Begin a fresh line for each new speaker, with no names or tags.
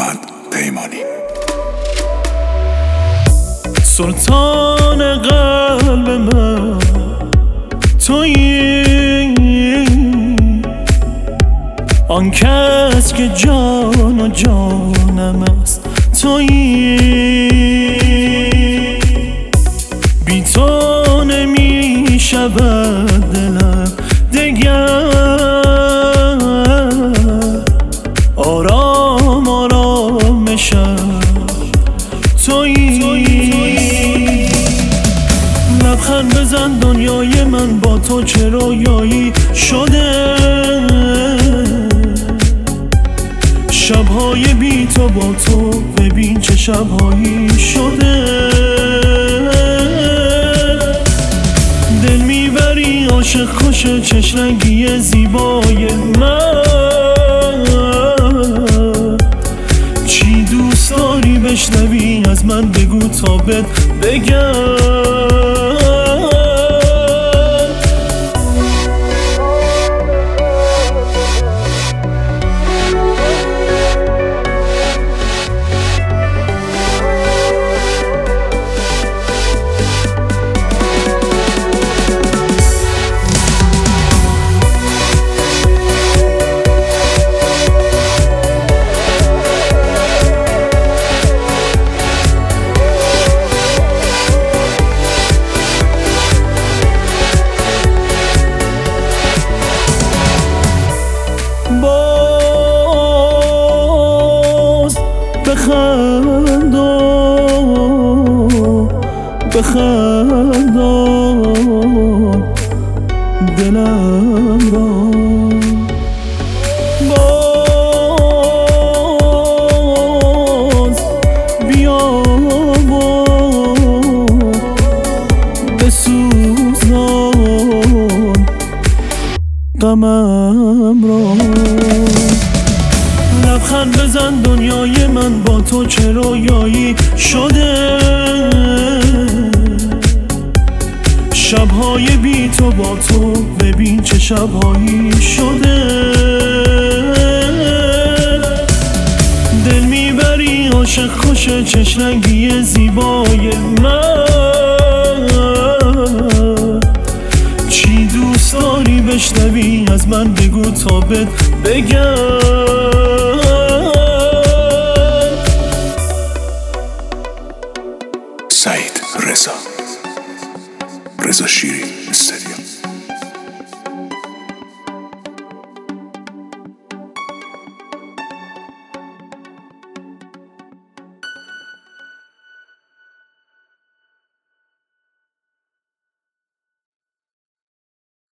محمد پیمانی.
سلطان قلب من تویی، آن کس که جان و جانم است تویی. بی تو نمی شود دلم دگر، آرام آرامشم تویی. لبخند بزن دنیای من با تو چه رویایی شده، شبهای بی تو با تو ببین چه شبهایی شده. دل میبری عاشق خوشه چشم رنگی زیبای من، چی دوست داری بشنوی از من بگو تا بهت بگم. باز بخند دلم را، باز بیا و بسوزان غمم را. لبخند بزن دنیای من با تو چه رویایی شده، شبهای بی تو با تو ببین چه شبهایی شده. دل میبری عاشق خوشه چشم رنگی زیبای من، چی دوست داری بشنوی از من بگو تا بهت بگم.
سعید رضا شیری.